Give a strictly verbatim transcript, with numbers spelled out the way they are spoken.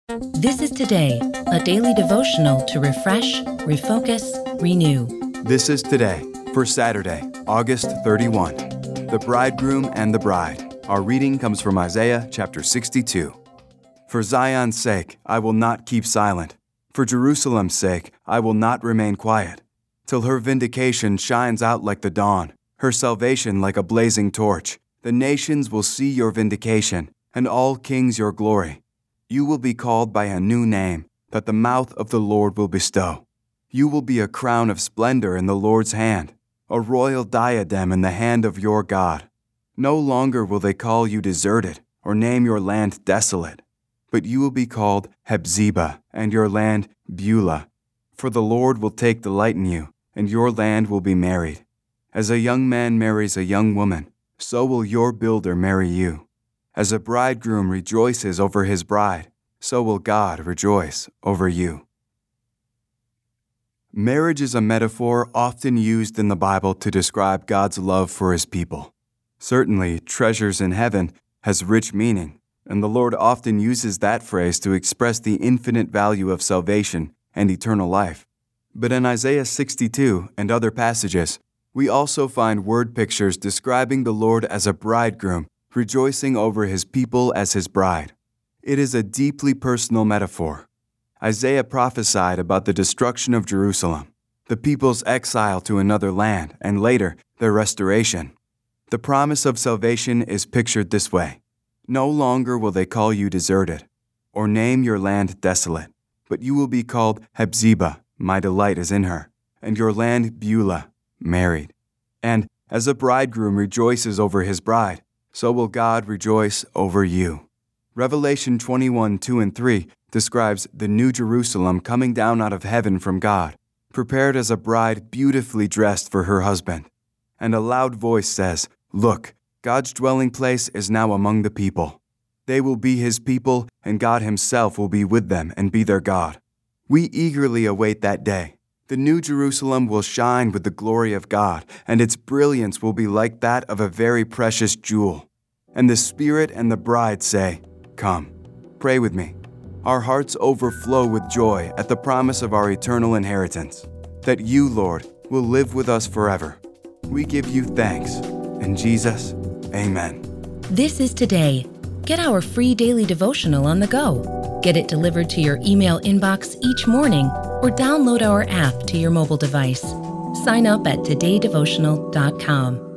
This is Today, a daily devotional to refresh, refocus, renew. This is Today for Saturday, August thirty-first. The Bridegroom and the Bride. Our reading comes from Isaiah chapter sixty-two. For Zion's sake, I will not keep silent. For Jerusalem's sake, I will not remain quiet, till her vindication shines out like the dawn, her salvation like a blazing torch. The nations will see your vindication, and all kings your glory. You will be called by a new name that the mouth of the Lord will bestow. You will be a crown of splendor in the Lord's hand, a royal diadem in the hand of your God. No longer will they call you deserted or name your land desolate, but you will be called Hephzibah and your land Beulah. For the Lord will take delight in you, and your land will be married. As a young man marries a young woman, so will your builder marry you. As a bridegroom rejoices over his bride, so will God rejoice over you. Marriage is a metaphor often used in the Bible to describe God's love for his people. Certainly, treasures in heaven has rich meaning, and the Lord often uses that phrase to express the infinite value of salvation and eternal life. But in Isaiah sixty-two and other passages, we also find word pictures describing the Lord as a bridegroom, rejoicing over his people as his bride. It is a deeply personal metaphor. Isaiah prophesied about the destruction of Jerusalem, the people's exile to another land, and later, their restoration. The promise of salvation is pictured this way. No longer will they call you deserted, or name your land desolate, but you will be called Hephzibah, my delight is in her, and your land Beulah, married. And as a bridegroom rejoices over his bride, so will God rejoice over you. Revelation twenty-one, two and three describes the New Jerusalem coming down out of heaven from God, prepared as a bride beautifully dressed for her husband. And a loud voice says, "Look, God's dwelling place is now among the people. They will be his people, and God himself will be with them and be their God." We eagerly await that day. The New Jerusalem will shine with the glory of God, and its brilliance will be like that of a very precious jewel. And the Spirit and the bride say, "Come." Pray with me. Our hearts overflow with joy at the promise of our eternal inheritance, that you, Lord, will live with us forever. We give you thanks. In Jesus, amen. This is Today. Get our free daily devotional on the go. Get it delivered to your email inbox each morning or download our app to your mobile device. Sign up at today devotional dot com.